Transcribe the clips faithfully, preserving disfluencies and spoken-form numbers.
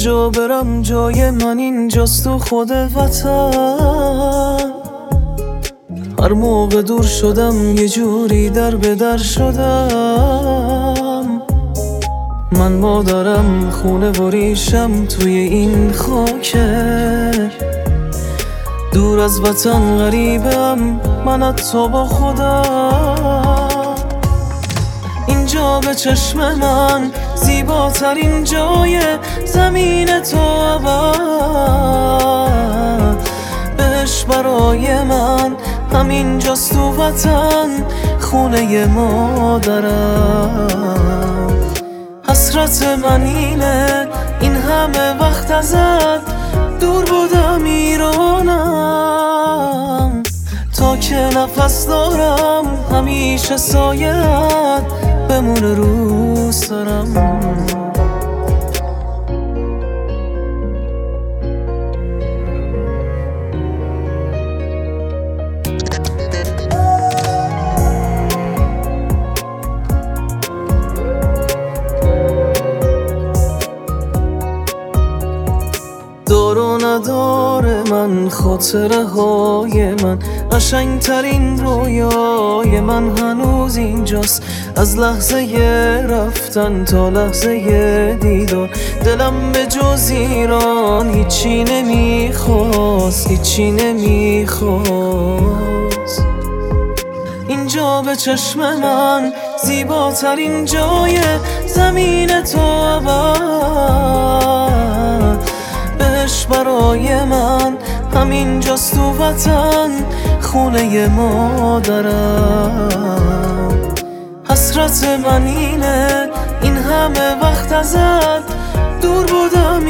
کجا برم جای من اینجاست تو خود وطن. هر موقع دور شدم یه جوری در به در شدم. من مادرم خونه و ریشم توی این خاکه. دور از وطن غریبم من از تو با خودم. اینجا به چشم من زیباترین جای زمین تو ابد. بهش برای من همینجاست تو وطن خونه مادرم. حسرت من اینه این همه وقت ازت دور بودم ایرانم. تا که نفس دارم همیشه سایت بمونه رو سرم. دار و نداره من خاطره های من قشنگترین رویای من هنوز اینجاست. از لحظه رفتن تا لحظه دیدار دلم به جز ایران هیچی نمیخواست، هیچی نمیخواست. اینجا به چشم من زیباترین جای زمین تو ابد. بهش برای من همینجاست تو وطن خونه مادرم. حسرت من اینه این همه وقت ازت دور بودم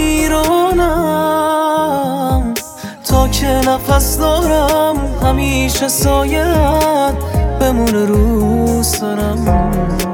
ایرانم. تا که نفس دارم همیشه سایت بمونه رو سرم.